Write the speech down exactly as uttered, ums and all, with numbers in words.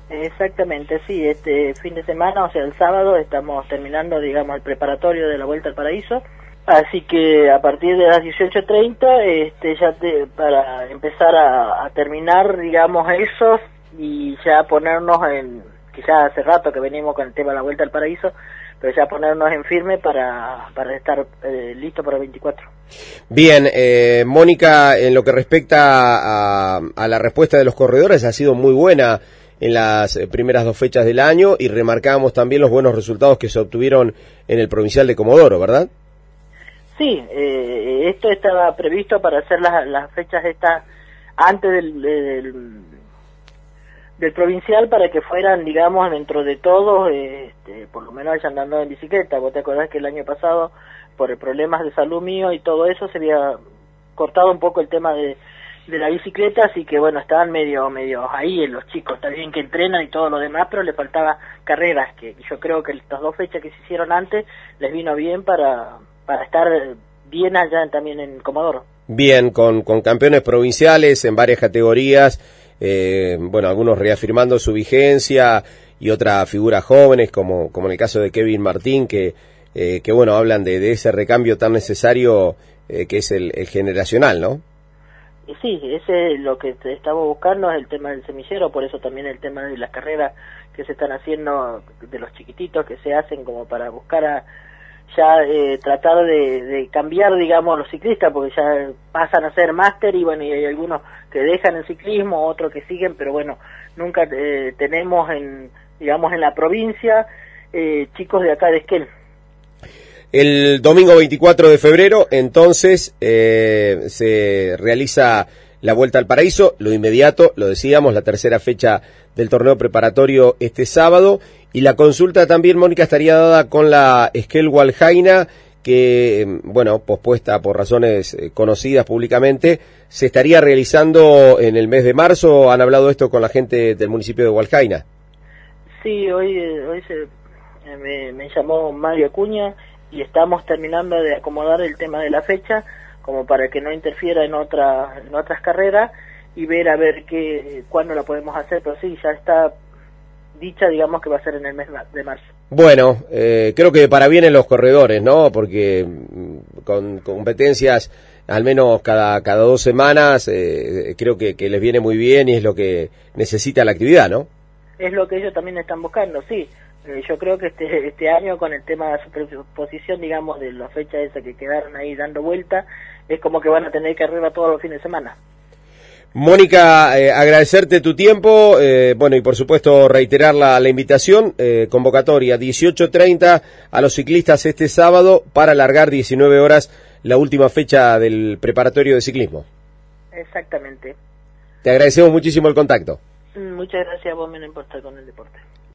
Exactamente, sí, este fin de semana, o sea, el sábado estamos terminando, digamos, el preparatorio de la Vuelta al Paraíso, así que a partir de las dieciocho treinta, este, ya te, para empezar a, a terminar, digamos, eso y ya ponernos en, quizás hace rato que venimos con el tema de la Vuelta al Paraíso, pero ya ponernos en firme para, para estar eh, listo para el veinticuatro. Bien, eh, Mónica, en lo que respecta a, a la respuesta de los corredores, ha sido muy buena en las primeras dos fechas del año y remarcamos también los buenos resultados que se obtuvieron en el Provincial de Comodoro, ¿verdad? Sí, eh, esto estaba previsto para hacer las, las fechas estas antes del, del, del Provincial, para que fueran, digamos, dentro de todos, este, por lo menos vayan andando en bicicleta. Vos te acordás que el año pasado, por problemas de salud mío y todo eso, se había cortado un poco el tema de de la bicicleta, así que bueno, estaban medio medio ahí en los chicos, está bien que entrenan y todo lo demás, pero le faltaba carreras, que yo creo que estas dos fechas que se hicieron antes les vino bien para para estar bien allá también en Comodoro. Bien, con, con campeones provinciales en varias categorías, eh, bueno, algunos reafirmando su vigencia y otras figuras jóvenes, como, como en el caso de Kevin Martín, que, eh, que bueno, hablan de, de ese recambio tan necesario eh, que es el, el generacional, ¿no? Y sí, ese es lo que estamos buscando, es el tema del semillero, por eso también el tema de las carreras que se están haciendo, de los chiquititos que se hacen como para buscar a ya eh, tratar de, de cambiar, digamos, los ciclistas, porque ya pasan a ser máster y bueno, y hay algunos que dejan el ciclismo, otros que siguen, pero bueno, nunca eh, tenemos en, digamos, en la provincia eh, chicos de acá de Esquel. El domingo veinticuatro de febrero, entonces, eh, se realiza la Vuelta al Paraíso, lo inmediato, lo decíamos, la tercera fecha del torneo preparatorio este sábado, y la consulta también, Mónica, estaría dada con la Esquel Hualjaina, que, bueno, pospuesta por razones conocidas públicamente, se estaría realizando en el mes de marzo. ¿Han hablado esto con la gente del municipio de Hualjaina? Sí, hoy, hoy se, eh, me, me llamó Mario Acuña, y estamos terminando de acomodar el tema de la fecha como para que no interfiera en otra en otras carreras y ver a ver qué cuándo la podemos hacer, pero sí, ya está dicha, digamos, que va a ser en el mes de marzo. Bueno, eh, creo que para bien en los corredores, ¿no? Porque con, con competencias al menos cada cada dos semanas, eh, creo que, que les viene muy bien y es lo que necesita la actividad, ¿no? Es lo que ellos también están buscando, sí. Yo creo que este este año, con el tema de la superposición, digamos, de las fechas esas que quedaron ahí dando vuelta, es como que van a tener que arriba todos los fines de semana. Mónica, eh, agradecerte tu tiempo, eh, bueno, y por supuesto reiterar la, la invitación, eh, convocatoria dieciocho treinta a los ciclistas este sábado para alargar diecinueve horas la última fecha del preparatorio de ciclismo. Exactamente. Te agradecemos muchísimo el contacto. Muchas gracias a vos, me no importa con el deporte.